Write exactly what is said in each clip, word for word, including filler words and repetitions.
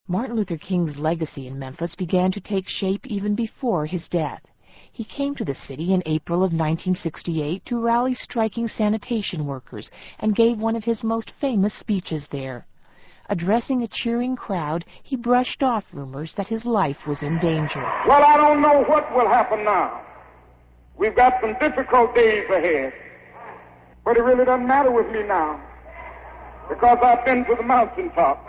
Martin Luther King's legacy in Memphis began to take shape even before his death. He came to the city in April of nineteen sixty-eight to rally striking sanitation workers and gave one of his most famous speeches there. Addressing a cheering crowd, he brushed off rumors that his life was in danger. Well, I don't know what will happen now. We've got some difficult days ahead. But it really doesn't matter with me now, because I've been to the mountaintop.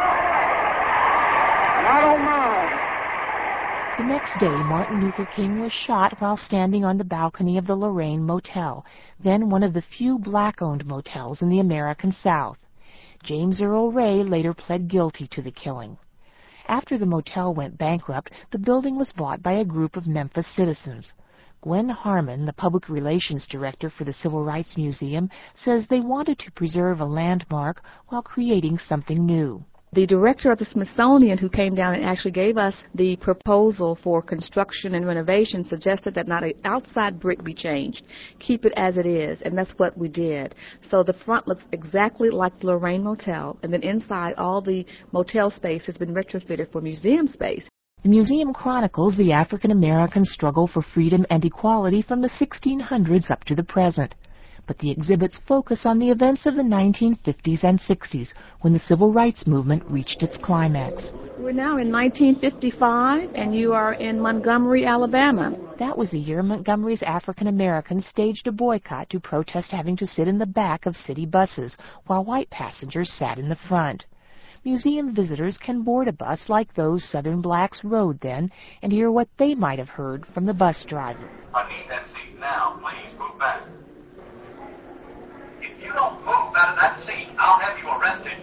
And I don't mind. The next day, Martin Luther King was shot while standing on the balcony of the Lorraine Motel, then one of the few black-owned motels in the American South. James Earl Ray later pled guilty to the killing. After the motel went bankrupt, the building was bought by a group of Memphis citizens. Gwen Harmon, the public relations director for the Civil Rights Museum, says they wanted to preserve a landmark while creating something new. The director of the Smithsonian, who came down and actually gave us the proposal for construction and renovation, suggested that not an outside brick be changed. Keep it as it is, and that's what we did. So the front looks exactly like the Lorraine Motel, and then inside all the motel space has been retrofitted for museum space. The museum chronicles the African-American struggle for freedom and equality from the sixteen hundreds up to the present. But the exhibits focus on the events of the nineteen fifties and sixties, when the civil rights movement reached its climax. We're now in nineteen fifty-five, and you are in Montgomery, Alabama. That was the year Montgomery's African Americans staged a boycott to protest having to sit in the back of city buses, while white passengers sat in the front. Museum visitors can board a bus like those Southern blacks rode then and hear what they might have heard from the bus driver. I need that seat now. Please move back. If you don't move out of that seat, I'll have you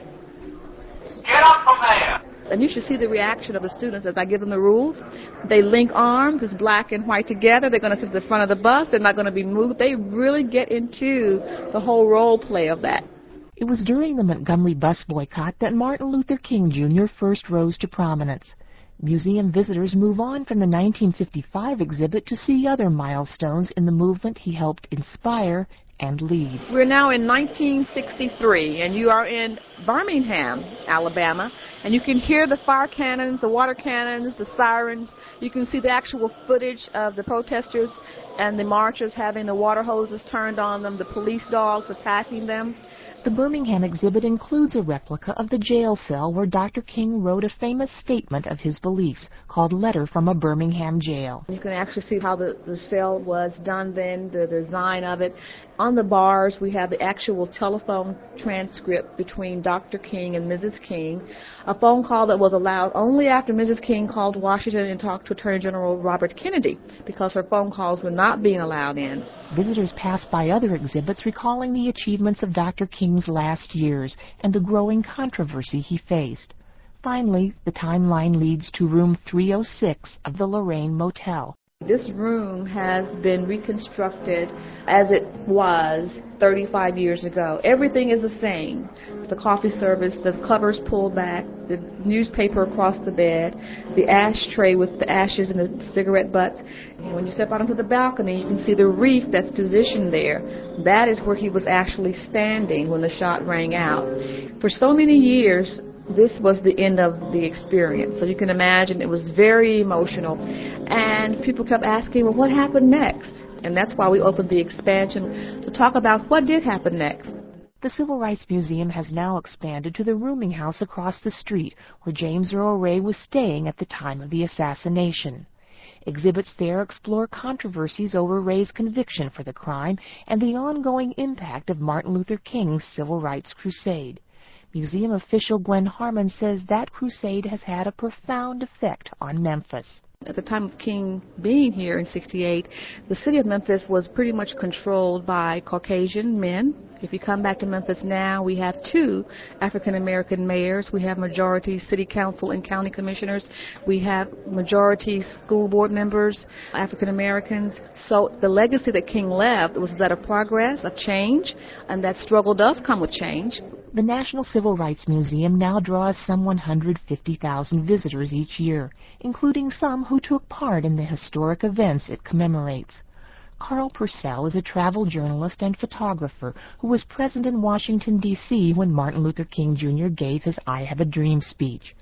arrested. Get up from there! And you should see the reaction of the students as I give them the rules. They link arms, it's black and white together. They're going to sit at the front of the bus. They're not going to be moved. They really get into the whole role play of that. It was during the Montgomery bus boycott that Martin Luther King Junior first rose to prominence. Museum visitors move on from the nineteen fifty-five exhibit to see other milestones in the movement he helped inspire and lead. We're now in nineteen sixty-three, and you are in Birmingham, Alabama, and you can hear the fire cannons, the water cannons, the sirens. You can see the actual footage of the protesters and the marchers having the water hoses turned on them, the police dogs attacking them. The Birmingham exhibit includes a replica of the jail cell where Doctor King wrote a famous statement of his beliefs called Letter from a Birmingham Jail. You can actually see how the, the cell was done then, the design of it. On the bars, we have the actual telephone transcript between Doctor King and Missus King, a phone call that was allowed only after Missus King called Washington and talked to Attorney General Robert Kennedy, because her phone calls were not being allowed in. Visitors pass by other exhibits recalling the achievements of Doctor King's last years and the growing controversy he faced. Finally, the timeline leads to room three oh six of the Lorraine Motel. This room has been reconstructed as it was thirty-five years ago. Everything is the same. The coffee service, the covers pulled back, the newspaper across the bed, the ashtray with the ashes and the cigarette butts. And when you step out onto the balcony, you can see the reef that's positioned there. That is where he was actually standing when the shot rang out. For so many years, this was the end of the experience. So you can imagine it was very emotional. And people kept asking, well, what happened next? And that's why we opened the expansion to talk about what did happen next. The Civil Rights Museum has now expanded to the rooming house across the street where James Earl Ray was staying at the time of the assassination. Exhibits there explore controversies over Ray's conviction for the crime and the ongoing impact of Martin Luther King's civil rights crusade. Museum official Gwen Harmon says that crusade has had a profound effect on Memphis. At the time of King being here in sixty-eight, the city of Memphis was pretty much controlled by Caucasian men. If you come back to Memphis now, we have two African-American mayors. We have majority city council and county commissioners. We have majority school board members, African-Americans. So the legacy that King left was that of progress, of change, and that struggle does come with change. The National Civil Rights Museum now draws some one hundred fifty thousand visitors each year, including some who took part in the historic events it commemorates. Carl Purcell is a travel journalist and photographer who was present in Washington, D C when Martin Luther King Junior gave his I Have a Dream speech.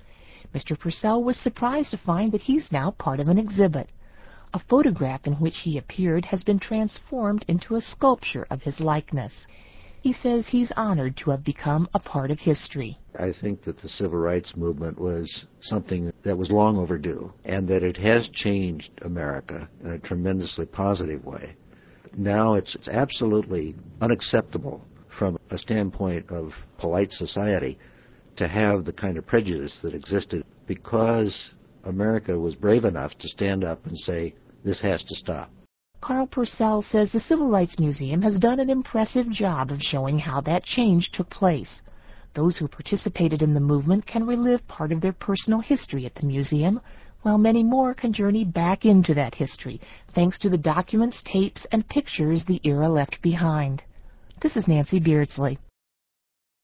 Mister Purcell was surprised to find that he's now part of an exhibit. A photograph in which he appeared has been transformed into a sculpture of his likeness. He says he's honored to have become a part of history. I think that the civil rights movement was something that was long overdue, and that it has changed America in a tremendously positive way. Now it's, it's absolutely unacceptable from a standpoint of polite society to have the kind of prejudice that existed, because America was brave enough to stand up and say, this has to stop. Carl Purcell says the Civil Rights Museum has done an impressive job of showing how that change took place. Those who participated in the movement can relive part of their personal history at the museum, while many more can journey back into that history, thanks to the documents, tapes, and pictures the era left behind. This is Nancy Beardsley.